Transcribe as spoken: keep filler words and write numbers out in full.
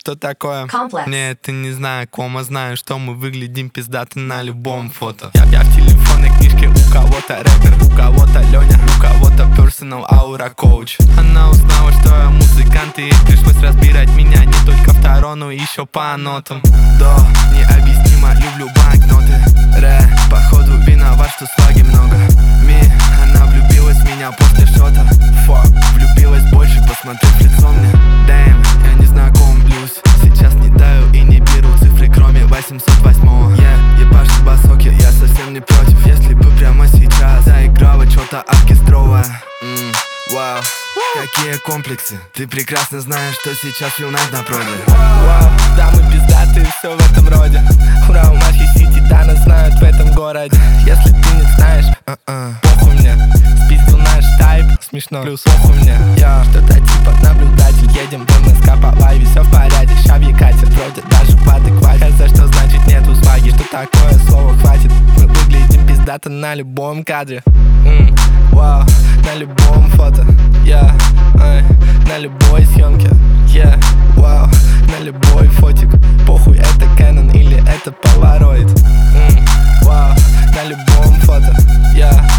что такое? Complex. Нет, ты не знакома, знаю, что мы выглядим пиздато на любом фото. Я, я в телефонной книжке, у кого-то рэпер, у кого-то Леня, у кого-то personal aura coach. Она узнала, что я музыкант, и пришлось разбирать меня не только в Таро, но еще по нотам. Да, необъяснимо, люблю банкноты. Ре, походу виноват, что сваги много. Ми, она влюбилась в меня после шота. Фак, влюбилась больше, посмотри в лицо мне. Дэм, я не знакомлюсь. Сейчас не таю и не беру цифры, кроме восемьсот восьмого. Я ебашу басоки, я совсем не против. Если бы прямо сейчас заиграла что-то оркестровое. Ммм, вау, какие комплексы. Ты прекрасно знаешь, что сейчас Фил Найт на проде. Вау, да мы пиздаты, все в этом роде. Ура, у нашей сити титаны знают в этом городе. Если ты не знаешь, uh-uh, похуй мне. Спиздил наш тайп, смешно, плюс похуй мне. Я что-то типа наблюдатель. Едем в МСК по лайве, все в порядке. Ща в Екате, вроде даже в адеквате. За что значит нету сваги, что такое слово хватит. Мы выглядим пиздато на любом кадре. mm, Вау, на любом фото. Yeah, ай, на любой съемке. Yeah, вау, на любой фотик. Похуй, это Canon или это Polaroid. mm, Вау, на любом фото. Yeah.